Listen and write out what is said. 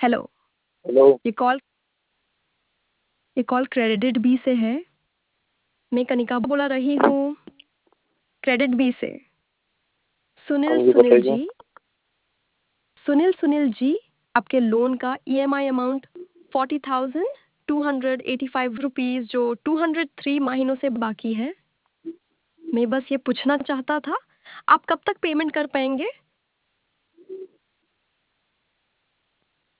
Hello. Hello. ये call ये call credit B से है। मैं कनिका बोला रही हूँ, क्रेडिट बी से। हाँ सुनील जी, सुनील बताइए। जी, सुनील जी, आपके लोन का ईएमआई अमाउंट 40,285 रुपीज जो 203 महीनों से बाकी है। मैं बस ये पूछना चाहता था, आप कब तक पेमेंट कर पाएंगे?